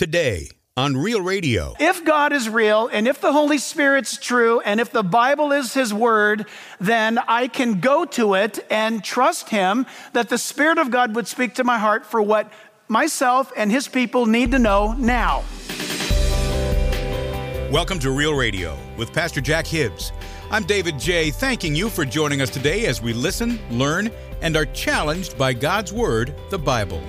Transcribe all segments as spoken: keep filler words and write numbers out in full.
Today on Real Radio. If God is real, and if the Holy Spirit's true, and if the Bible is His Word, then I can go to it and trust Him that the Spirit of God would speak to my heart for what myself and His people need to know now. Welcome to Real Radio with Pastor Jack Hibbs. I'm David J., thanking you for joining us today as we listen, learn, and are challenged by God's Word, the Bible.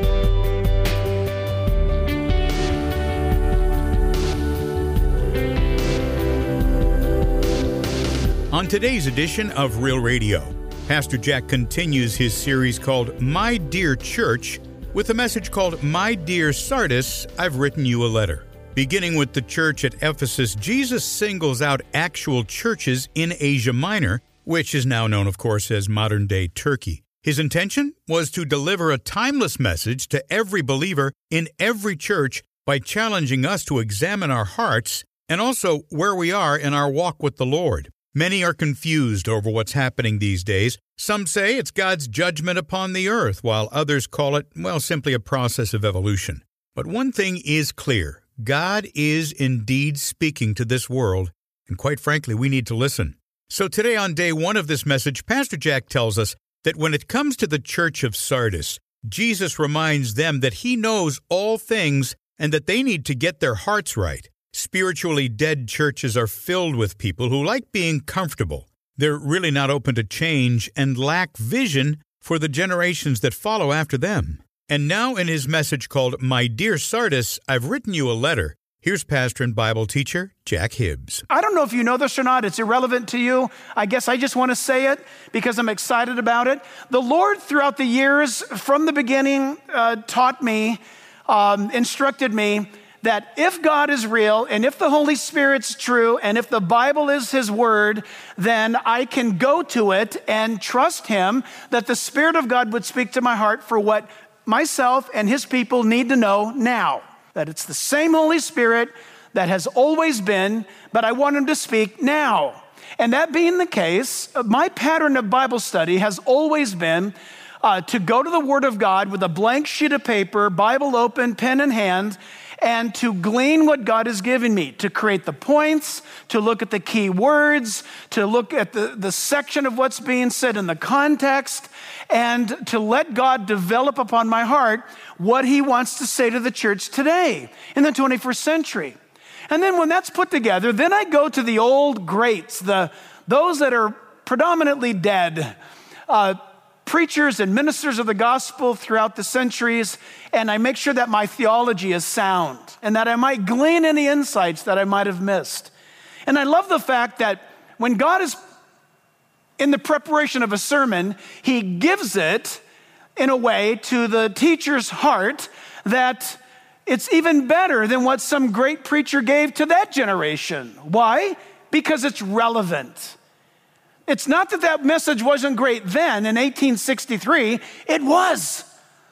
On today's edition of Real Radio, Pastor Jack continues his series called My Dear Church with a message called My Dear Sardis, I've Written You a Letter. Beginning with the church at Ephesus, Jesus singles out actual churches in Asia Minor, which is now known, of course, as modern-day Turkey. His intention was to deliver a timeless message to every believer in every church by challenging us to examine our hearts and also where we are in our walk with the Lord. Many are confused over what's happening these days. Some say it's God's judgment upon the earth, while others call it, well, simply a process of evolution. But one thing is clear. God is indeed speaking to this world, and quite frankly, we need to listen. So today on day one of this message, Pastor Jack tells us that when it comes to the church of Sardis, Jesus reminds them that He knows all things and that they need to get their hearts right. Spiritually dead churches are filled with people who like being comfortable. They're really not open to change and lack vision for the generations that follow after them. And now in his message called My Dear Sardis, I've Written You a Letter, here's pastor and Bible teacher Jack Hibbs. I don't know if you know this or not. It's irrelevant to you. I guess I just want to say it because I'm excited about it. The Lord, throughout the years, from the beginning, uh, taught me, um, instructed me, that if God is real, and if the Holy Spirit's true, and if the Bible is His Word, then I can go to it and trust Him that the Spirit of God would speak to my heart for what myself and His people need to know now. That it's the same Holy Spirit that has always been, but I want Him to speak now. And that being the case, my pattern of Bible study has always been uh, to go to the Word of God with a blank sheet of paper, Bible open, pen in hand, and to glean what God has given me, to create the points, to look at the key words, to look at the, the section of what's being said in the context, and to let God develop upon my heart what He wants to say to the church today in the twenty-first century. And then when that's put together, then I go to the old greats, the those that are predominantly dead, uh, preachers and ministers of the gospel throughout the centuries, and I make sure that my theology is sound and that I might glean any insights that I might have missed. And I love the fact that when God is in the preparation of a sermon, He gives it in a way to the teacher's heart that it's even better than what some great preacher gave to that generation. Why? Because it's relevant. It's not that that message wasn't great then in eighteen sixty-three. It was.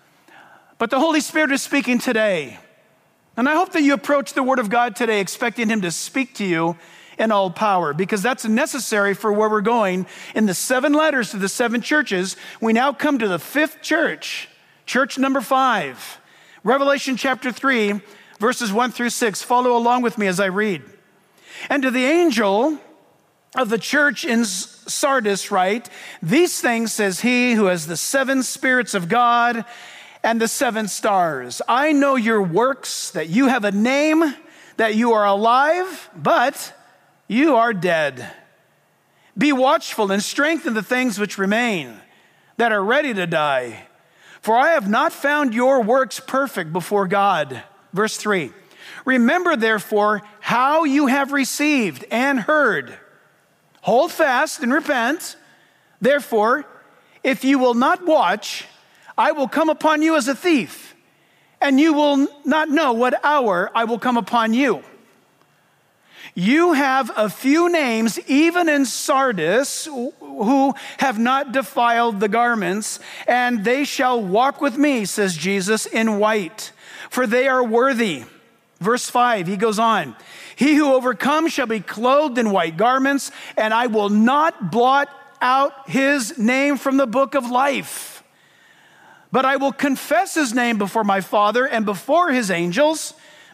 But the Holy Spirit is speaking today. And I hope that you approach the Word of God today expecting Him to speak to you in all power, because that's necessary for where we're going. In the seven letters to the seven churches, we now come to the fifth church, church number five. Revelation chapter three, verses one through six. Follow along with me as I read. And to the angel of the church in Sardis write, these things says He who has the seven spirits of God and the seven stars. I know your works, that you have a name, that you are alive, but you are dead. Be watchful and strengthen the things which remain, that are ready to die. For I have not found your works perfect before God. Verse three, remember therefore how you have received and heard. Hold fast and repent. Therefore, if you will not watch, I will come upon you as a thief, and you will not know what hour I will come upon you. You have a few names, even in Sardis, who have not defiled the garments, and they shall walk with me, says Jesus, in white, for they are worthy. Verse five, he goes on. He who overcomes shall be clothed in white garments, and I will not blot out his name from the book of life. But I will confess his name before my Father and before his angels.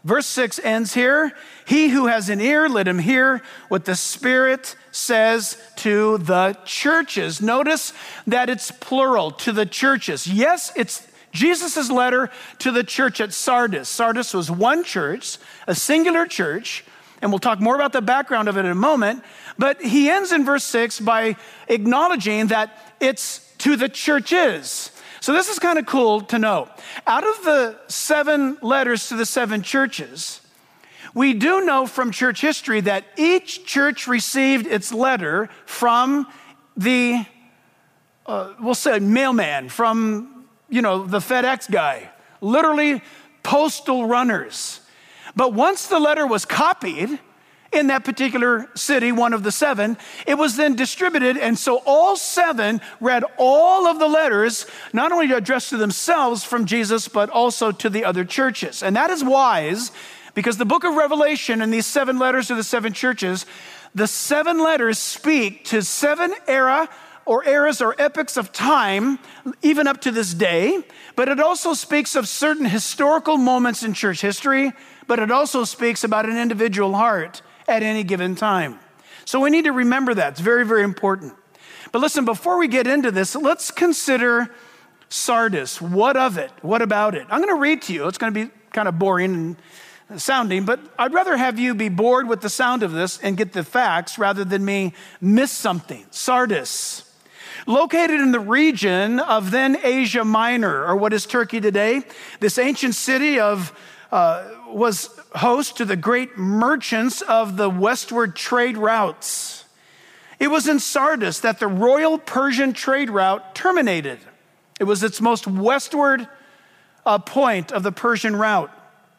Verse six ends here. He who has an ear, let him hear what the Spirit says to the churches. Notice that it's plural, to the churches. Yes, it's Jesus' letter to the church at Sardis. Sardis was one church, a singular church, and we'll talk more about the background of it in a moment. But he ends in verse six by acknowledging that it's to the churches. So this is kind of cool to know. Out of the seven letters to the seven churches, we do know from church history that each church received its letter from the, uh, we'll say mailman, from, you know, the FedEx guy, literally postal runners. But once the letter was copied in that particular city, one of the seven, it was then distributed. And so all seven read all of the letters, not only addressed to themselves from Jesus, but also to the other churches. And that is wise, because the book of Revelation and these seven letters to the seven churches, the seven letters speak to seven era or eras or epochs of time, even up to this day. But it also speaks of certain historical moments in church history, but it also speaks about an individual heart at any given time. So we need to remember that. It's very, very important. But listen, before we get into this, let's consider Sardis. What of it? What about it? I'm going to read to you. It's going to be kind of boring and sounding, but I'd rather have you be bored with the sound of this and get the facts rather than me miss something. Sardis, located in the region of then Asia Minor, or what is Turkey today, this ancient city of uh, was host to the great merchants of the westward trade routes. It was in Sardis that the royal Persian trade route terminated. It was its most westward uh, point of the Persian route.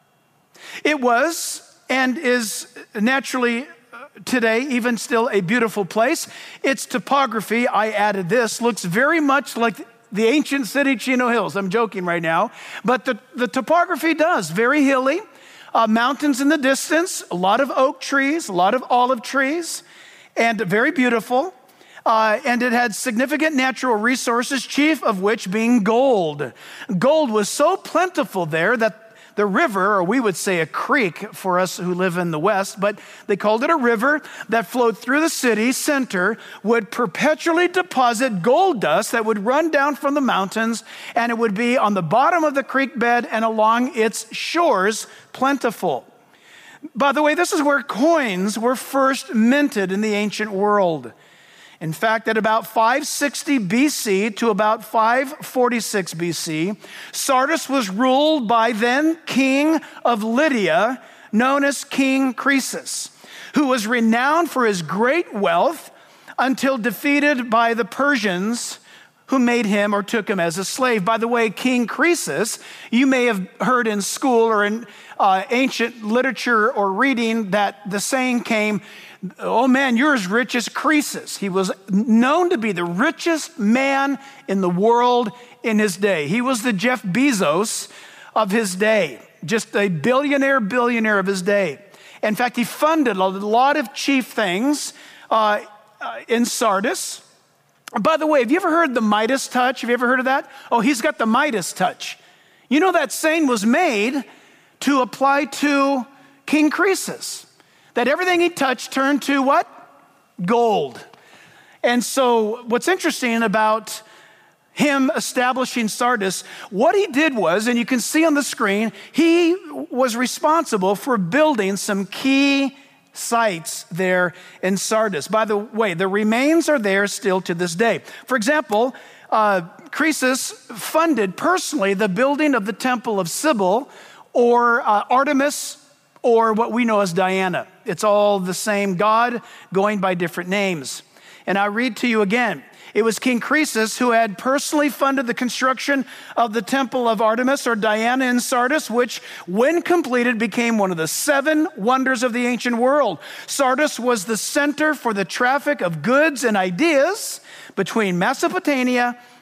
It was and is naturally today even still a beautiful place. Its topography, I added this, looks very much like the ancient city Chino Hills. I'm joking right now, but the, the topography does, very hilly. Uh, mountains in the distance, a lot of oak trees, a lot of olive trees, and very beautiful. Uh, and it had significant natural resources, chief of which being gold. Gold was so plentiful there that the river, or we would say a creek for us who live in the West, but they called it a river that flowed through the city center, would perpetually deposit gold dust that would run down from the mountains, and it would be on the bottom of the creek bed and along its shores, plentiful. By the way, this is where coins were first minted in the ancient world. In fact, at about five sixty B C to about five forty-six B C, Sardis was ruled by then king of Lydia, known as King Croesus, who was renowned for his great wealth until defeated by the Persians, who made him or took him as a slave. By the way, King Croesus, you may have heard in school or in uh, ancient literature or reading that the saying came, "Oh man, you're as rich as Croesus." He was known to be the richest man in the world in his day. He was the Jeff Bezos of his day, just a billionaire billionaire of his day. In fact, he funded a lot of chief things uh, uh, in Sardis. By the way, have you ever heard the Midas touch? Have you ever heard of that? Oh, he's got the Midas touch. You know that saying was made to apply to King Croesus, that everything he touched turned to what? Gold. And so what's interesting about him establishing Sardis, what he did was, and you can see on the screen, he was responsible for building some key sites there in Sardis. By the way, the remains are there still to this day. For example, uh, Croesus funded personally the building of the temple of Cybele, or uh, Artemis, or what we know as Diana. It's all the same god going by different names. And I read to you again. It was King Croesus who had personally funded the construction of the temple of Artemis or Diana in Sardis, which when completed became one of the seven wonders of the ancient world. Sardis was the center for the traffic of goods and ideas between Mesopotamia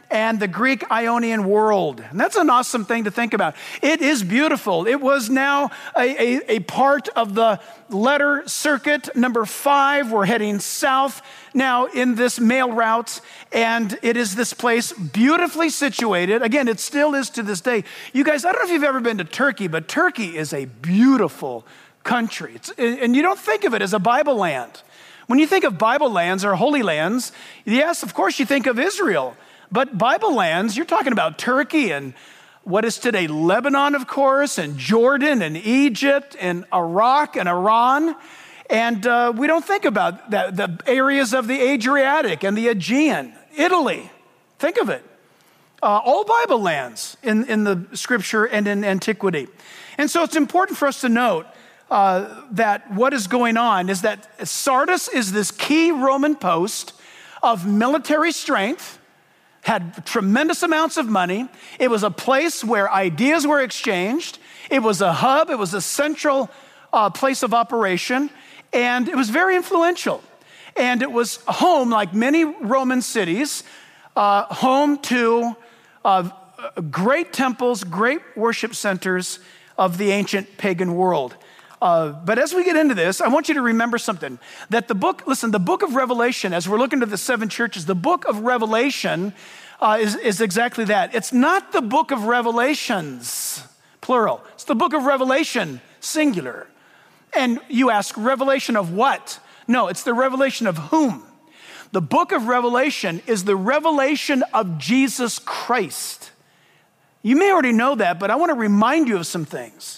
and the Greek Ionian world. And that's an awesome thing to think about. It is beautiful. It was now a, a, a part of the letter circuit. Number five, we're heading south now in this mail route, and it is this place beautifully situated. Again, it still is to this day. You guys, I don't know if you've ever been to Turkey, but Turkey is a beautiful country. It's, and you don't think of it as a Bible land. When you think of Bible lands or holy lands, yes, of course you think of Israel. But Bible lands, you're talking about Turkey and what is today Lebanon, of course, and Jordan and Egypt and Iraq and Iran. And uh, we don't think about that, the areas of the Adriatic and the Aegean, Italy. Think of it. Uh, all Bible lands in, in the scripture and in antiquity. And so it's important for us to note uh, that what is going on is that Sardis is this key Roman post of military strength, had tremendous amounts of money. It was a place where ideas were exchanged. It was a hub. It was a central uh, place of operation. And it was very influential. And it was home, like many Roman cities, uh, home to uh, great temples, great worship centers of the ancient pagan world. Uh, but as we get into this, I want you to remember something. That the book, listen, the book of Revelation, as we're looking to the seven churches, the book of Revelation uh, is, is exactly that. It's not the book of Revelations, plural. It's the book of Revelation, singular. And you ask, revelation of what? No, it's the revelation of whom? The book of Revelation is the revelation of Jesus Christ. You may already know that, but I want to remind you of some things.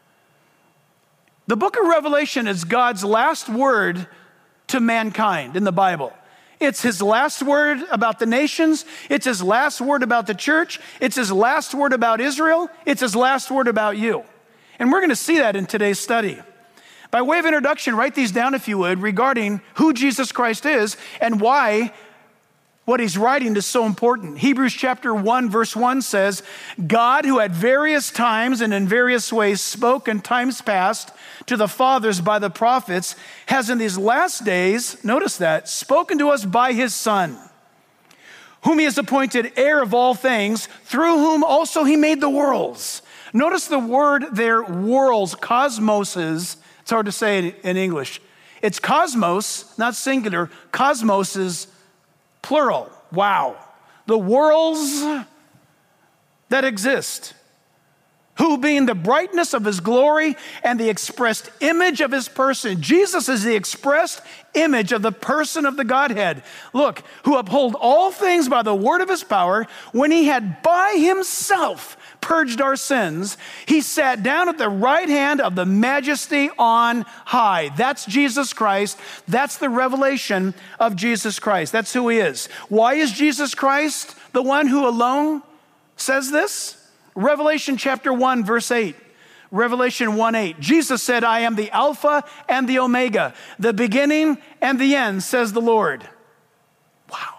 The book of Revelation is God's last word to mankind in the Bible. It's his last word about the nations. It's his last word about the church. It's his last word about Israel. It's his last word about you. And we're going to see that in today's study. By way of introduction, write these down if you would, regarding who Jesus Christ is and why what he's writing is so important. Hebrews chapter one, verse one says, God, who at various times and in various ways spoke in times past to the fathers by the prophets, has in these last days, notice that, spoken to us by his Son, whom he has appointed heir of all things, through whom also he made the worlds. Notice the word there, worlds, cosmoses. It's hard to say in English. It's cosmos, not singular. Cosmos is plural. Wow. The worlds that exist, who being the brightness of his glory and the expressed image of his person. Jesus is the expressed image of the person of the Godhead. Look, who uphold all things by the word of his power, when he had by himself purged our sins, he sat down at the right hand of the majesty on high. That's Jesus Christ. That's the revelation of Jesus Christ. That's who he is. Why is Jesus Christ the one who alone says this? Revelation chapter one, verse eight. Revelation one eight. Jesus said, I am the Alpha and the Omega, the beginning and the end, says the Lord. Wow.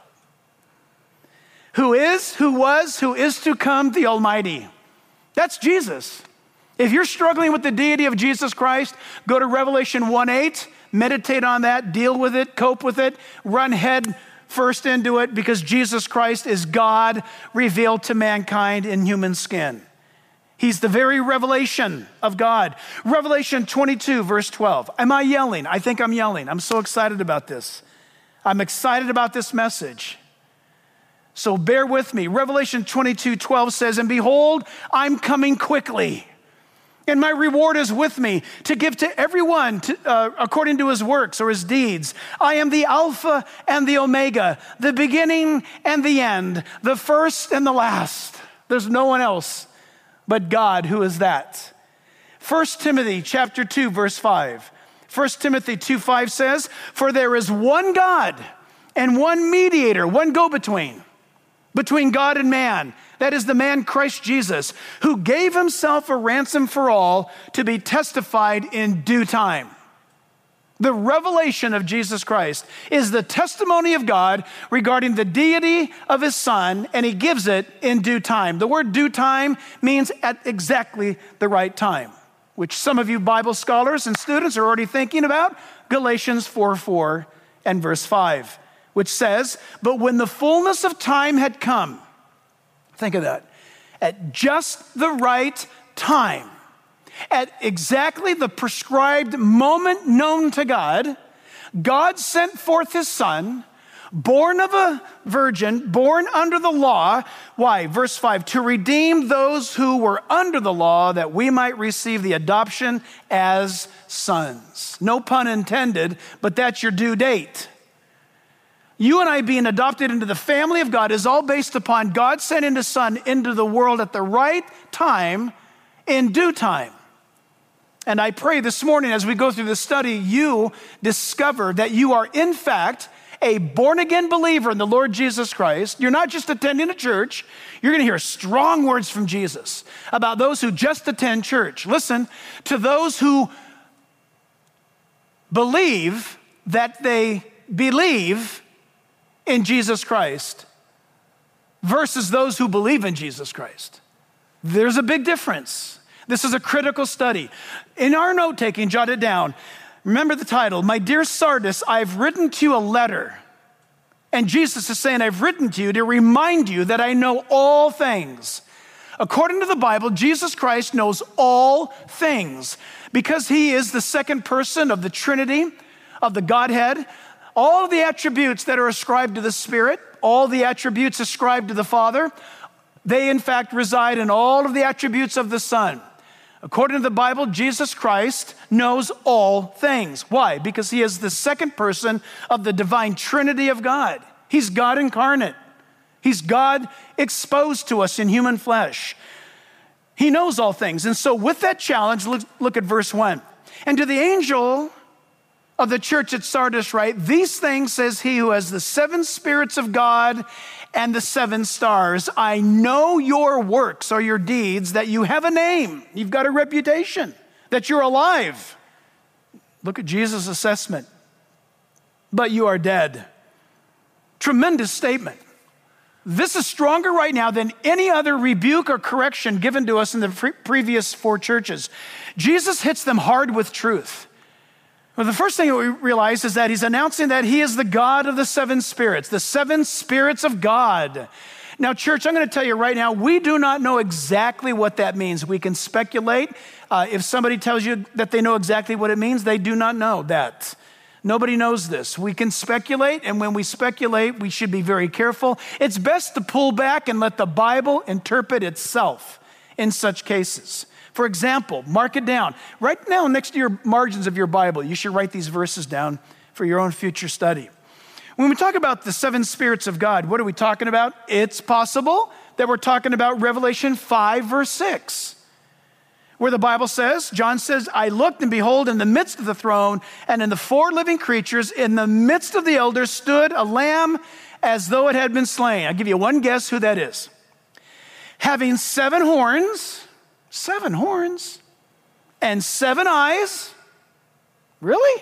Who is, who was, who is to come, the Almighty. That's Jesus. If you're struggling with the deity of Jesus Christ, go to Revelation one eight, meditate on that, deal with it, cope with it, run head first into it, because Jesus Christ is God revealed to mankind in human skin. He's the very revelation of God. Revelation twenty-two, verse twelve. Am I yelling? I think I'm yelling. I'm so excited about this. I'm excited about this message. So bear with me. Revelation twenty-two, twelve says, and behold, I'm coming quickly, and my reward is with me to give to everyone to, uh, according to his works or his deeds. I am the Alpha and the Omega, the beginning and the end, the first and the last. There's no one else but God who is that. First Timothy chapter two, verse five. First Timothy two, five says, for there is one God and one mediator, one go-between, between God and man. That is the man Christ Jesus, who gave himself a ransom for all to be testified in due time. The revelation of Jesus Christ is the testimony of God regarding the deity of his Son, and he gives it in due time. The word due time means at exactly the right time, which some of you Bible scholars and students are already thinking about. Galatians four, four and verse five, which says, but when the fullness of time had come, Think of that. At just the right time, at exactly the prescribed moment known to God, God sent forth his son, born of a virgin, born under the law. Why? Verse five, to redeem those who were under the law, that we might receive the adoption as sons. No pun intended, but that's your due date. You and I being adopted into the family of God is all based upon God sending his son into the world at the right time, in due time. And I pray this morning as we go through this study, you discover that you are in fact a born-again believer in the Lord Jesus Christ. You're not just attending a church. You're going to hear strong words from Jesus about those who just attend church. Listen, to those who believe that they believe in Jesus Christ versus those who believe in Jesus Christ. There's a big difference. This is a critical study. In our note-taking, jot it down. Remember the title, My Dear Sardis, I've written to you a letter. And Jesus is saying, I've written to you to remind you that I know all things. According to the Bible, Jesus Christ knows all things because he is the second person of the Trinity, of the Godhead. All of the attributes that are ascribed to the Spirit, all the attributes ascribed to the Father, they in fact reside in all of the attributes of the Son. According to the Bible, Jesus Christ knows all things. Why? Because he is the second person of the divine Trinity of God. He's God incarnate. He's God exposed to us in human flesh. He knows all things. And so with that challenge, look, look at verse one. And to the angel of the church at Sardis write, these things says he who has the seven spirits of God and the seven stars. I know your works or your deeds, that you have a name. You've got a reputation, that you're alive. Look at Jesus' assessment. But you are dead. Tremendous statement. This is stronger right now than any other rebuke or correction given to us in the pre- previous four churches. Jesus hits them hard with truth. Well, the first thing that we realize is that he's announcing that he is the God of the seven spirits, the seven spirits of God. Now, church, I'm going to tell you right now, we do not know exactly what that means. We can speculate. Uh, if somebody tells you that they know exactly what it means, they do not know that. Nobody knows this. We can speculate, and when we speculate, we should be very careful. It's best to pull back and let the Bible interpret itself in such cases. For example, mark it down. Right now, next to your margins of your Bible, you should write these verses down for your own future study. When we talk about the seven spirits of God, what are we talking about? It's possible that we're talking about Revelation five, verse six, where the Bible says, John says, I looked and behold, in the midst of the throne and in the four living creatures, in the midst of the elders stood a lamb as though it had been slain. I'll give you one guess who that is. Having seven horns, seven horns, and seven eyes, really?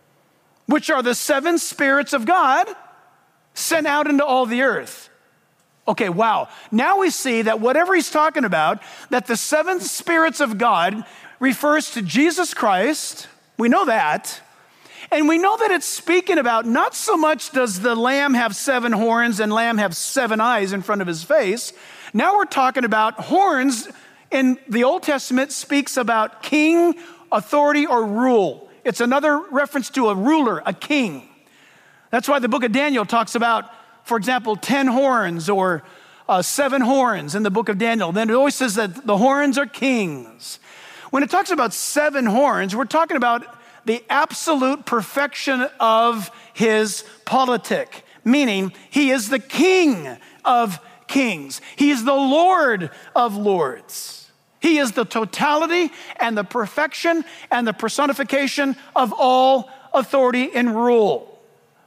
Which are the seven spirits of God sent out into all the earth. Okay, wow. Now we see that whatever he's talking about, that the seven spirits of God refers to Jesus Christ. We know that. And we know that it's speaking about not so much does the lamb have seven horns and lamb have seven eyes in front of his face. Now we're talking about horns in the Old Testament speaks about king, authority, or rule. It's another reference to a ruler, a king. That's why the book of Daniel talks about, for example, ten horns or uh, seven horns in the book of Daniel. Then it always says that the horns are kings. When it talks about seven horns, we're talking about the absolute perfection of his politic, meaning he is the king of kings. He is the Lord of lords. He is the totality and the perfection and the personification of all authority and rule.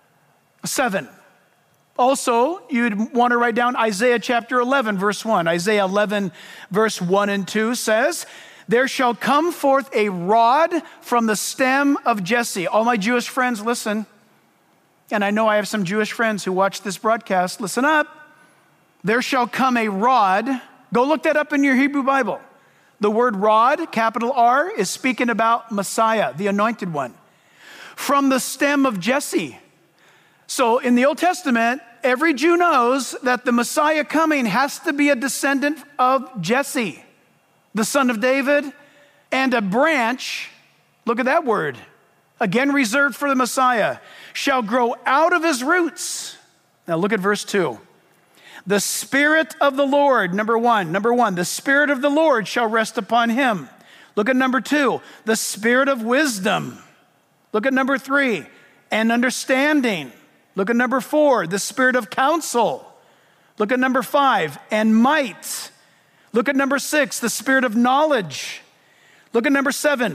Seven. Also, you'd want to write down Isaiah chapter eleven, verse one. Isaiah eleven, verse one and two says, there shall come forth a rod from the stem of Jesse. All my Jewish friends, listen. And I know I have some Jewish friends who watch this broadcast. Listen up. There shall come a rod. Go look that up in your Hebrew Bible. The word rod, capital R, is speaking about Messiah, the anointed one. From the stem of Jesse. So in the Old Testament, every Jew knows that the Messiah coming has to be a descendant of Jesse, the son of David, and a branch, look at that word, again reserved for the Messiah, shall grow out of his roots. Now look at verse two. The Spirit of the Lord, number one, number one, the Spirit of the Lord shall rest upon him. Look at number two, the Spirit of wisdom. Look at number three, and understanding. Look at number four, the Spirit of counsel. Look at number five, and might. Look at number six, the Spirit of knowledge. Look at number seven,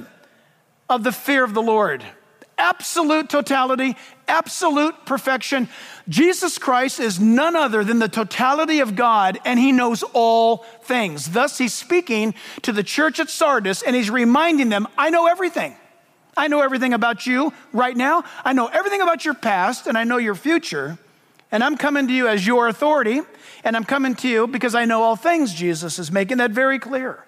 of the fear of the Lord. Absolute totality, absolute perfection. Jesus Christ is none other than the totality of God, and he knows all things. Thus, he's speaking to the church at Sardis, and he's reminding them, I know everything. I know everything about you right now. I know everything about your past, and I know your future. And I'm coming to you as your authority, and I'm coming to you because I know all things. Jesus is making that very clear.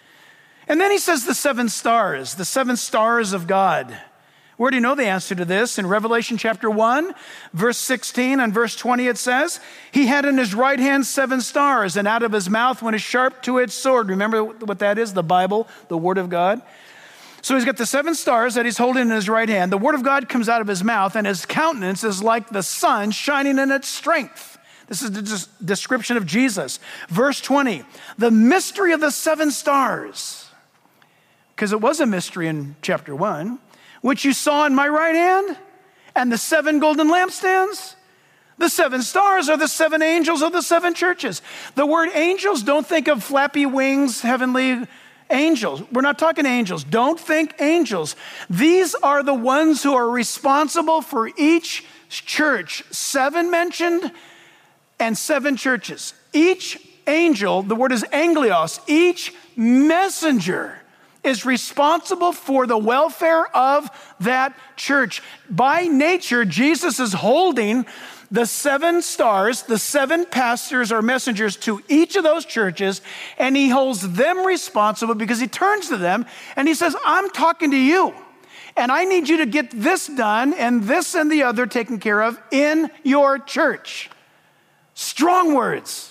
And then he says the seven stars, the seven stars of God. Where do you know the answer to this? In Revelation chapter one, verse sixteen and verse twenty, it says, he had in his right hand seven stars, and out of his mouth went a sharp two-edged sword. Remember what that is? The Bible, the Word of God. So he's got the seven stars that he's holding in his right hand. The Word of God comes out of his mouth, and his countenance is like the sun shining in its strength. This is the description of Jesus. Verse twenty, the mystery of the seven stars. Because it was a mystery in chapter one, which you saw in my right hand, and the seven golden lampstands. The seven stars are the seven angels of the seven churches. The word angels, don't think of flappy wings, heavenly angels. We're not talking angels. Don't think angels. These are the ones who are responsible for each church. Seven mentioned and seven churches. Each angel, the word is anglios, each messenger is responsible for the welfare of that church. By nature, Jesus is holding the seven stars, the seven pastors or messengers to each of those churches, and he holds them responsible because he turns to them and he says, I'm talking to you, and I need you to get this done and this and the other taken care of in your church. Strong words.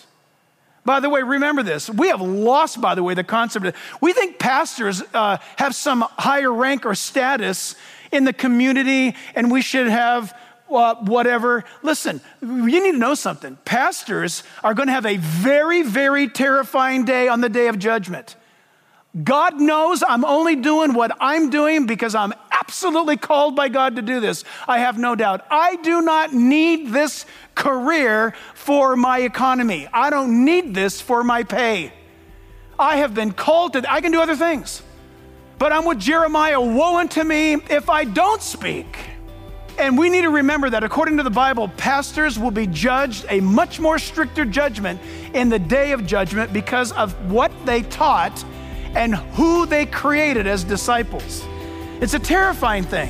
By the way, remember this. We have lost, by the way, the concept of, we think pastors uh, have some higher rank or status in the community, and we should have uh, whatever. Listen, you need to know something. Pastors are going to have a very, very terrifying day on the day of judgment. God knows I'm only doing what I'm doing because I'm absolutely called by God to do this. I have no doubt. I do not need this career for my economy. I don't need this for my pay. I have been called to, I can do other things. But I'm with Jeremiah, woe unto me if I don't speak. And we need to remember that according to the Bible, pastors will be judged a much more stricter judgment in the day of judgment because of what they taught and who they created as disciples. It's a terrifying thing.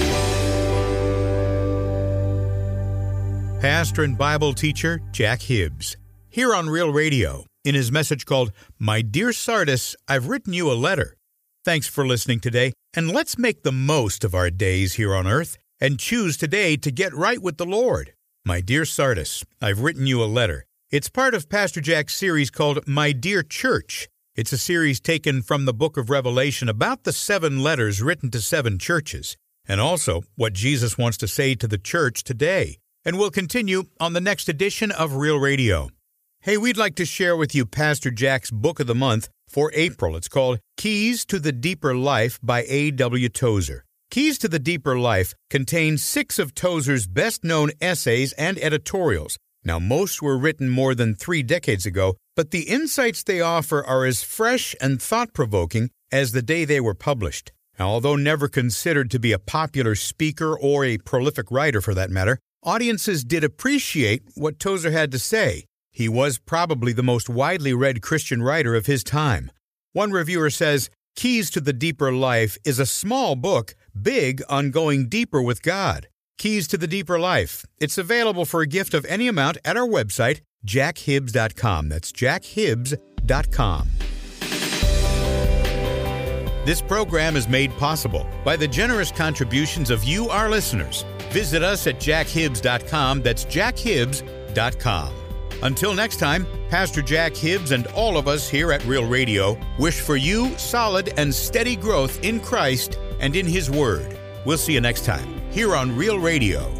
Pastor and Bible teacher Jack Hibbs, here on Real Radio, in his message called, My Dear Sardis, I've Written You a Letter. Thanks for listening today, and let's make the most of our days here on earth and choose today to get right with the Lord. My Dear Sardis, I've Written You a Letter. It's part of Pastor Jack's series called My Dear Church. It's a series taken from the book of Revelation about the seven letters written to seven churches, and also what Jesus wants to say to the church today. And we'll continue on the next edition of Real Radio. Hey, we'd like to share with you Pastor Jack's book of the month for April. It's called Keys to the Deeper Life by A W Tozer. Keys to the Deeper Life contains six of Tozer's best-known essays and editorials. Now, most were written more than three decades ago, but the insights they offer are as fresh and thought-provoking as the day they were published. Now, although never considered to be a popular speaker or a prolific writer for that matter, audiences did appreciate what Tozer had to say. He was probably the most widely read Christian writer of his time. One reviewer says, Keys to the Deeper Life is a small book, big on going deeper with God. Keys to the Deeper Life. It's available for a gift of any amount at our website, jack hibbs dot com. That's jack hibbs dot com. This program is made possible by the generous contributions of you, our listeners. Visit us at jack hibbs dot com. That's jack hibbs dot com. Until next time, Pastor Jack Hibbs and all of us here at Real Radio wish for you solid and steady growth in Christ and in His Word. We'll see you next time here on Real Radio.